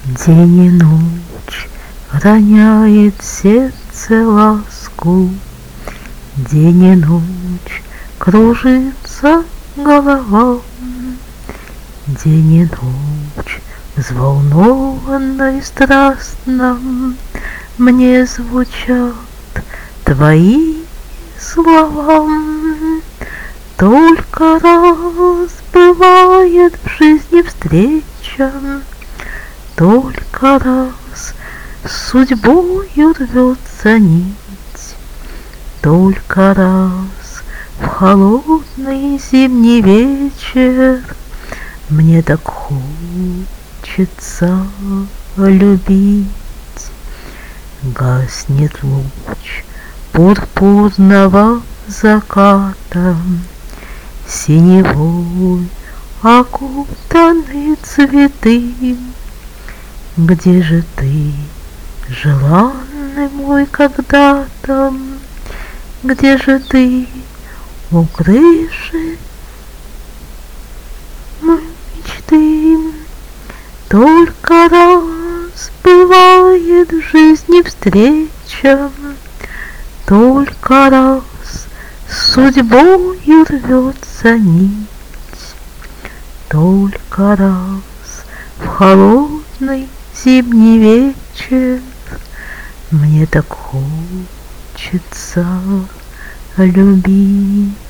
День и ночь роняет сердце ласку, день и ночь кружится голова, день и ночь взволнованно и страстно мне звучат твои слова. Только раз бывает в жизни встреча, только раз с судьбою рвется нить, только раз в холодный зимний вечер мне так хочется любить. Гаснет луч пурпурного заката, синевой окутаны цветы. Где же ты, желанный мой когда-то? Где же ты, укрывший мои мечты? Только раз бывает в жизни встреча, только раз с судьбою рвется нить, только раз в холодный зимний вечер мне так хочется любить.